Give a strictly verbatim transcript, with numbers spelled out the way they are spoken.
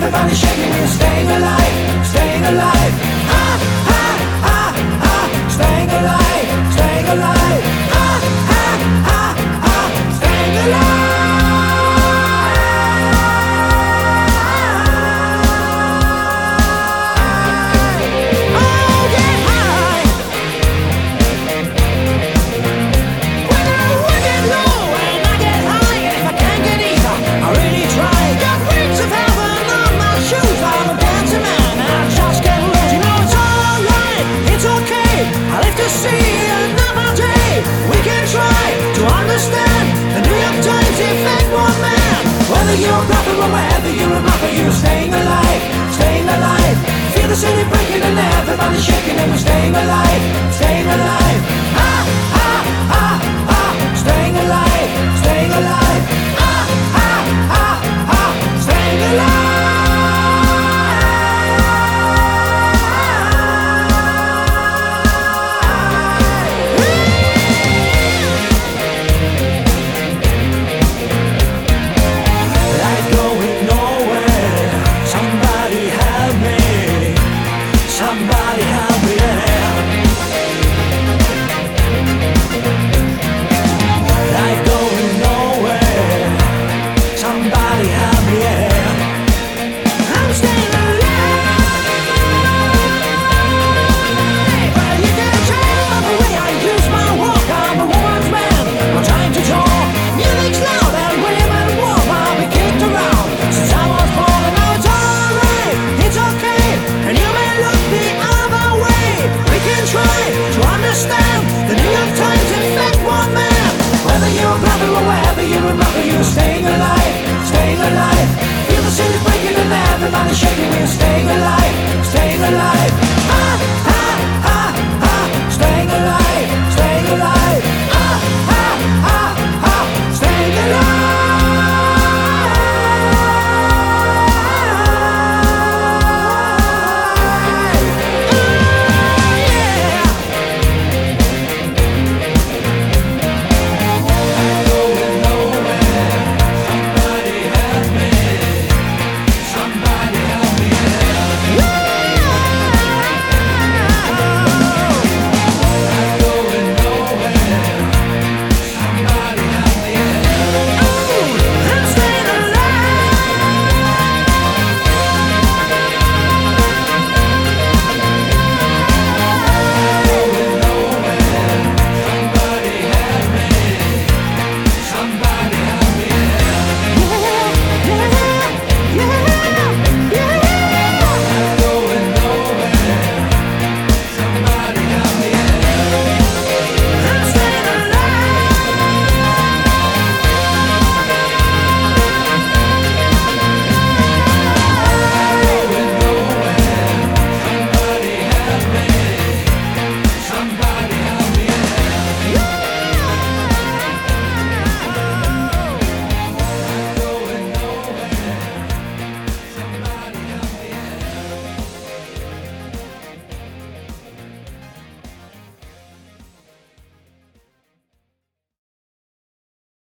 everybody's shaking, we're staying alive, staying alive. Ah, ah, ah, ah, staying alive, staying alive. Ah, ah, ah, ah, staying alive. Whether you're a prophet or wherever you're a mother, you're staying alive, staying alive. Feel the city breaking and everybody's shaking and we're staying alive, staying alive.